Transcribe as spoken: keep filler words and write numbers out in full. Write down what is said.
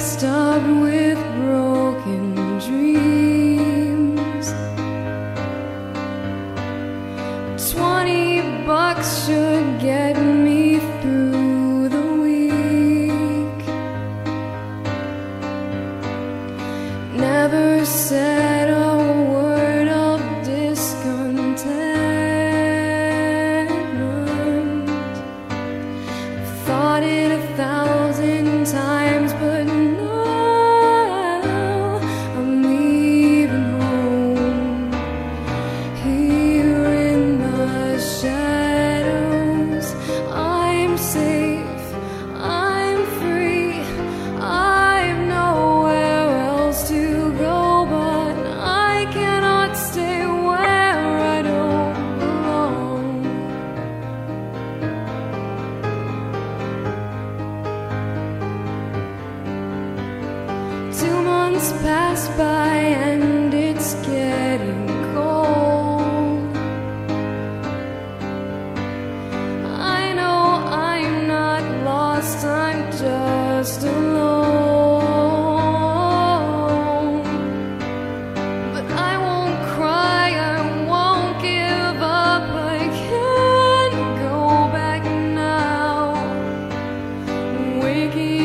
stop with broken dreams. Twenty bucks should get me through the week. Never said a word of discontentment. Thought it a thousand times, but now I'm leaving home. Here in the shadows, I'm safe, I'm free. I have nowhere else to go, but I cannot stay where I don't belong. Two months pass by and it's getting cold. I know I'm not lost, I'm just alone. But I won't cry, I won't give up. I can't go back now. Waking